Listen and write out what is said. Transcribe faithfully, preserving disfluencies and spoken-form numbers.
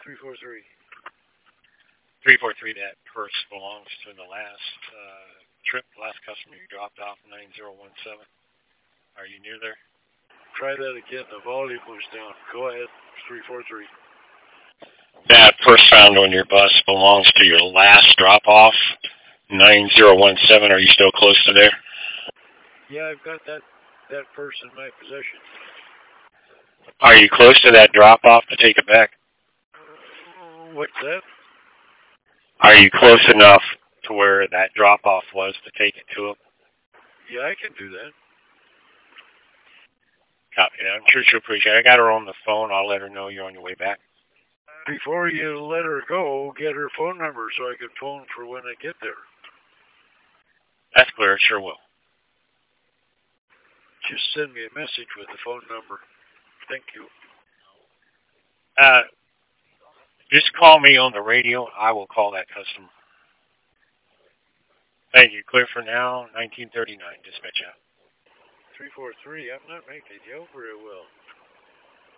three four three. three four three, that purse belongs to the last uh, trip, last customer you dropped off, nine zero one seven. Are you near there? Try that again. The volume was down. Go ahead. three four three. That purse found on your bus belongs to your last drop-off, nine zero one seven. Are you still close to there? Yeah, I've got that, that purse in my possession. Are you close to that drop-off to take it back? What's that? Are you close enough to where that drop-off was to take it to him? Yeah, I can do that. Copy that. I'm sure she'll appreciate it. I got her on the phone. I'll let her know you're on your way back. Before you let her go, get her phone number so I can phone for when I get there. That's clear. Sure will. Just send me a message with the phone number. Thank you. Uh, just call me on the radio. I will call that customer. Thank you. Clear for now. nineteen thirty-nine. Dispatch out. three four three. I'm not making you out very well.